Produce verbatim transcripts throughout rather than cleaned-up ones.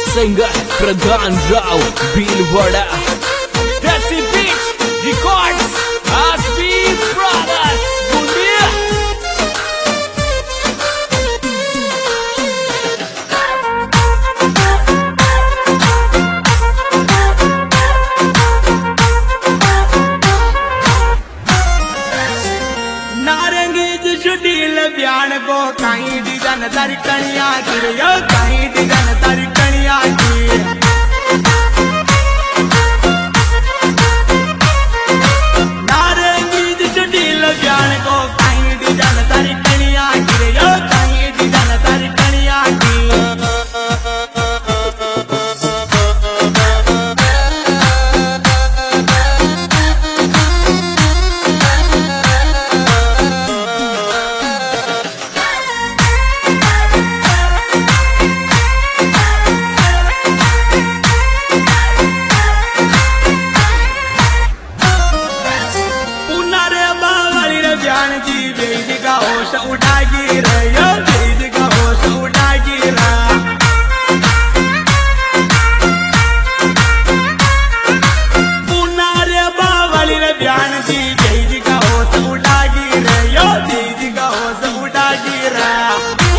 Singer प्रधान राव भीलवाड़ा। देसी beach records आसबी brothers बुंदिया। नारंगी जुडील ब्यान को कहीं डिजाइन तारी कनिया की यो कहीं डिजाइन तारी कनिया की। नारंगी जुडील ब्यान को कहीं डिजाइन तारी कनिया की यो कहीं डिजाइन तारी कनिया की। होश उठागी रहो बीज का होश उठागी रहा। पुनारे बावली रे ब्यान जी बीज का होश उठागी रहो बीज का होश उठागी रहा।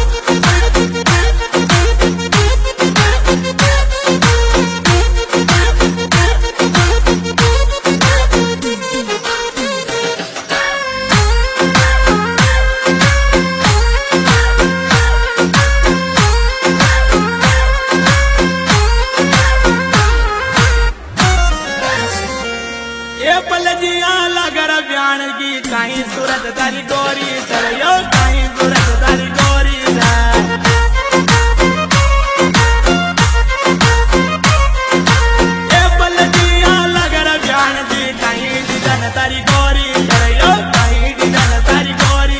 ब्यान की कहीं सूरत तारी गोरी चलो कहीं सूरत तारी गोरी ए बलदिया लगर ब्यान की कहीं डिजाइन तारी गोरी चलो कहीं डिजाइन तारी गोरी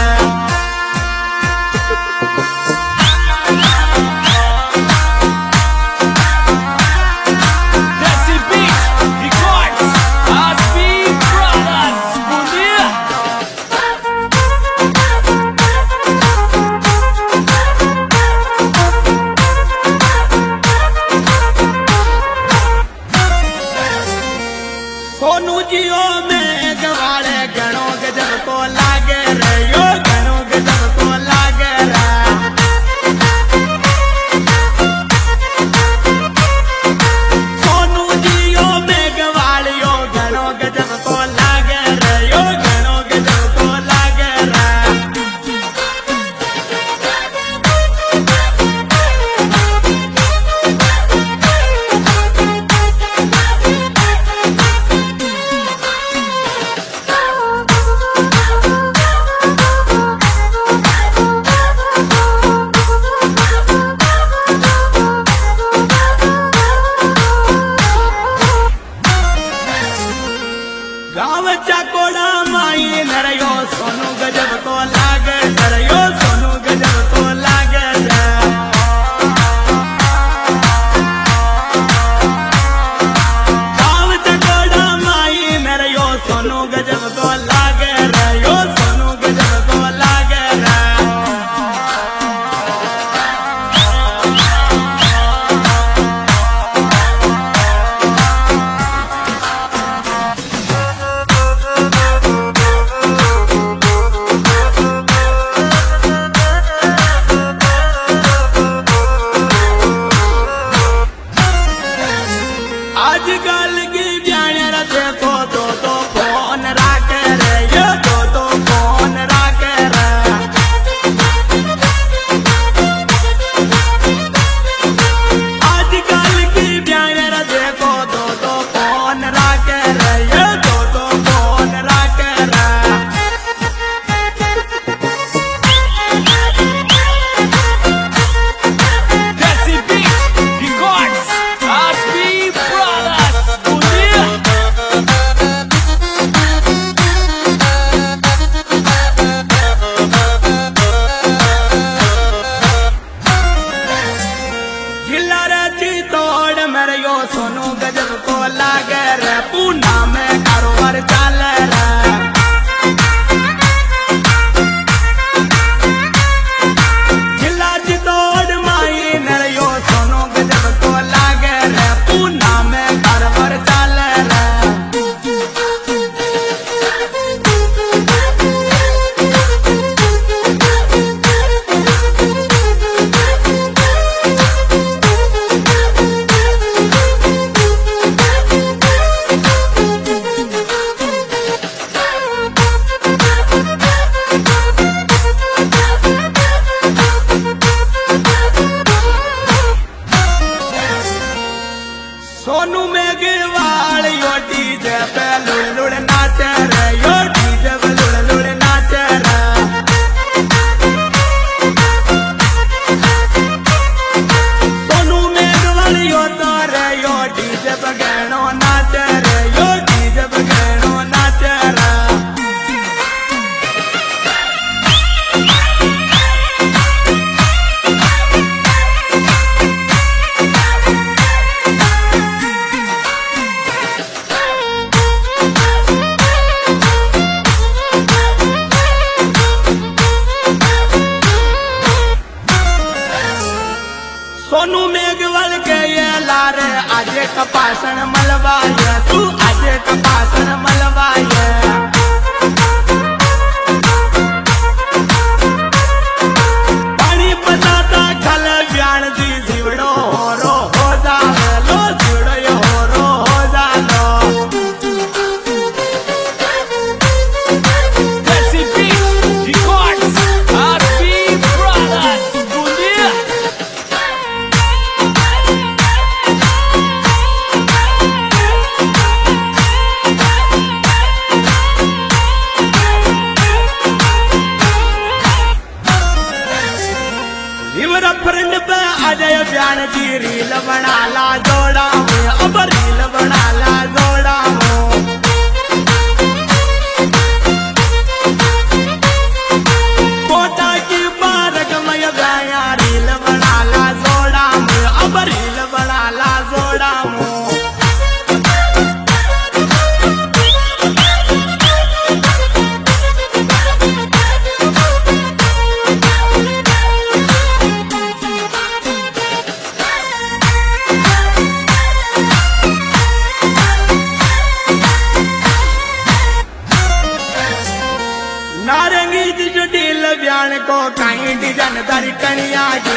सोनू जियो में गवाड़े गणों के जब को लागे रहो गणों के जब को लागे रहा। सोनू जियो में गवाड़ियो गणों के जब को लागे रहो गणों के जब को लागे रहा। गाँव चाकोड़ा माई नरयो सोनू गजब को लागे नरयो सोनू गजब को लागे। गाँव चाकोड़ा माई नरयो सोनू गजब को लागे रयो सोनू गजब को लागे। आजकल की ब्यान देखो तो तो फोन राख रहे तो तो फोन राख रहा। आजकल की ब्यान देखो तो तो फोन राख रहे तो तो फोन राख रहा। देसी बीच रिकॉर्ड्स आसबी ब्रदर्स बुंदिया। जिला रे तोड़ मेरे यो सोनू गजब को लागे रे पूना में कारोबार चाले रे। जिला तोड़ माई मेरे यो सोनू गजब को सोनू मेघवल के ये लारे आजे कपासन मलवाए तू आजे कपासन मलवाए पानी पताता खल ब्याण दी जीवड़ो रो हो जावे लो जीवड़ो यो रो हो जालो Desi Beats Records, R B Brothers, Bunia. River friend पे अजय ब्यान की रील बना ला जोड़ा में अब रील बना ला जोड़ा में कोटा की बारक में गाया रील बना ला जोड़ा में अब रील बना ला जोड़ा में नारंगी जी जो डील ब्यान को कहीं डिजाइन दरी कनिया